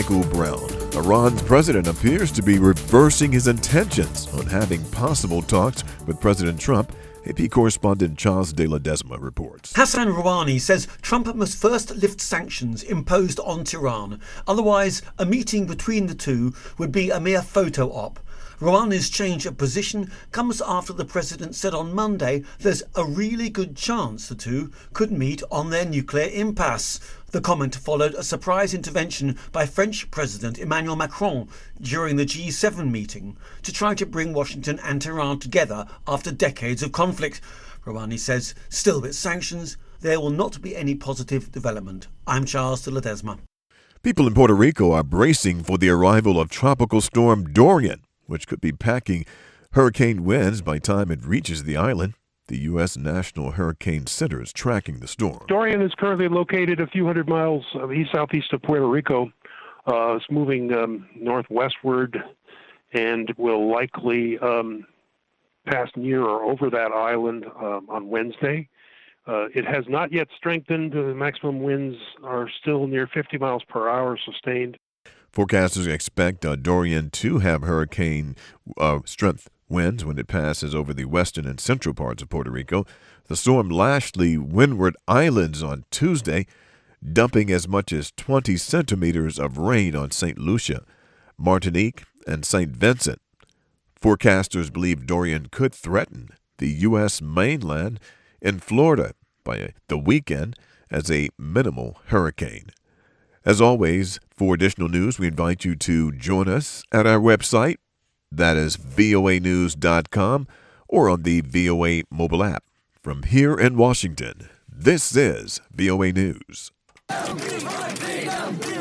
Michael Brown. Iran's president appears to be reversing his intentions on having possible talks with President Trump. AP correspondent Charles de Ledesma reports. Hassan Rouhani says Trump must first lift sanctions imposed on Tehran. Otherwise, a meeting between the two would be a mere photo op. Rouhani's change of position comes after the president said on Monday there's a really good chance the two could meet on their nuclear impasse. The comment followed a surprise intervention by French President Emmanuel Macron during the G7 meeting to try to bring Washington and Tehran together after decades of conflict. Rouhani says, still with sanctions, there will not be any positive development. I'm Charles de Ledesma. People in Puerto Rico are bracing for the arrival of Tropical Storm Dorian, which could be packing hurricane winds by the time it reaches the island. The U.S. National Hurricane Center is tracking the storm. Dorian is currently located a few hundred miles east-southeast of Puerto Rico. It's moving northwestward and will likely pass near or over that island on Wednesday. It has not yet strengthened. The maximum winds are still near 50 miles per hour sustained. Forecasters expect Dorian to have hurricane strength winds when it passes over the western and central parts of Puerto Rico. The storm lashed the Windward Islands on Tuesday, dumping as much as 20 centimeters of rain on St. Lucia, Martinique, and St. Vincent. Forecasters believe Dorian could threaten the U.S. mainland and Florida by the weekend as a minimal hurricane. As always, for additional news, we invite you to join us at our website, that is voanews.com, or on the VOA mobile app. From here in Washington, this is VOA News.